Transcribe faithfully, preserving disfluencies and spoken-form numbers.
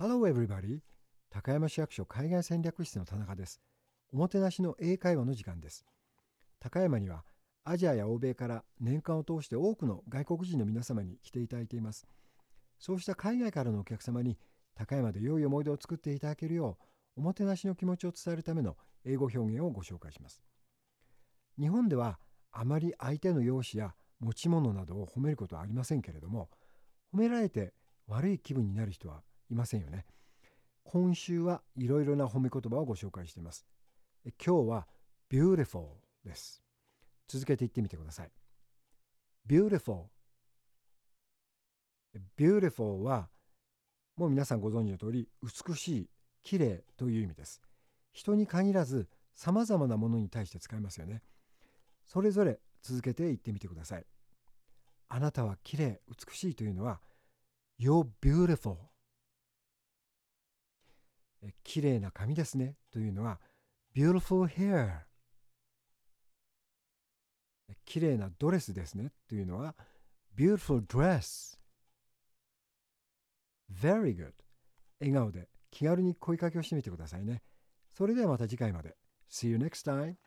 Hello everybody! 高山市役所海外戦略室の田中です。おもてなしの英会話の時間です。高山にはアジアや欧米から年間を通して多くの外国人の皆様に来ていただいています。そうした海外からのお客様に高山で良い思い出を作っていただけるようおもてなしの気持ちを伝えるための英語表現をご紹介します。日本ではあまり相手の容姿や持ち物などを褒めることはありませんけれども、褒められて悪い気分になる人はいませんよね。今週はいろいろな褒め言葉をご紹介しています。今日は beautiful です。続けて言ってみてください。beautiful beautiful はもう皆さんご存知の通り美しい、綺麗という意味です。人に限らず様々なものに対して使いますよね。それぞれ続けて言ってみてください。あなたは綺麗、美しいというのは You're beautiful。綺麗な髪ですねというのは Beautiful hair。綺麗なドレスですねというのは Beautiful dress。Very good。笑顔で気軽に声かけをしてみてくださいね。それではまた次回まで。See you next time.